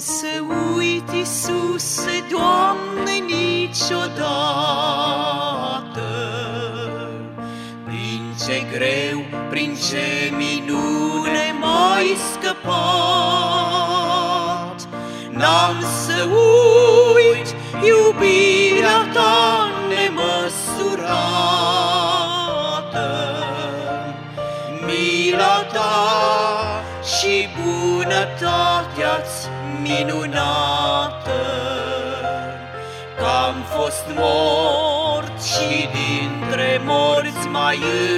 să uit, Iisuse, Doamne, niciodată. Prin ce greu, prin ce minune m-ai scăpat, n-am să uit iubirea ta nemăsurată. Mila ta și bunătatea-ți minunată, că-am fost mort și dintre morți m-ai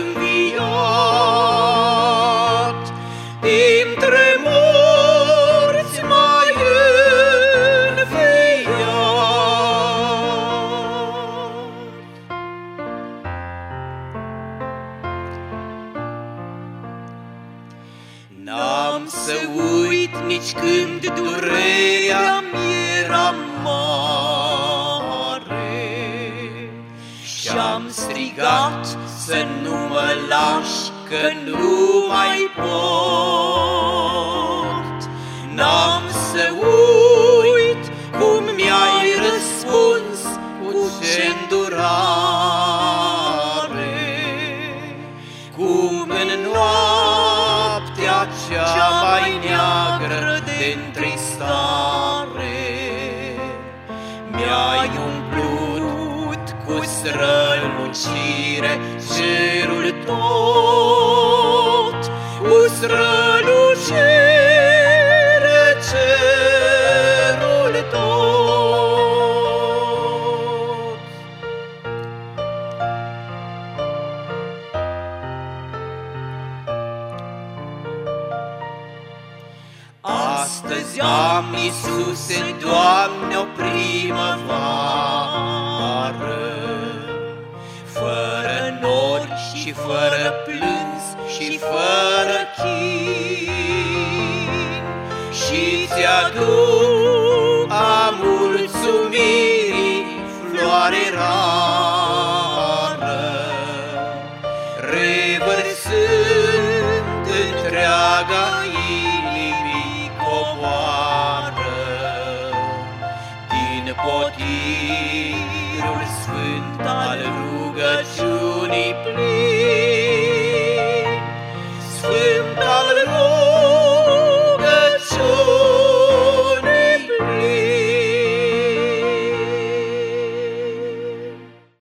înviat, dintre morți m-ai N-am să uit nici când durerea mi-era mare și-am strigat să nu mă lași, că nu mai pot. N-am să uit cum mi-ai răspuns, cu ce îndurare, cum în noaptea cea mai neagră de întristare mi-ai umplut cu strălucire cerul tot, cu strălucire cerul tot. Astăzi am, Iisuse, Doamne, o primăvară, fără nori și fără plâns și fără chin, și ți-aduc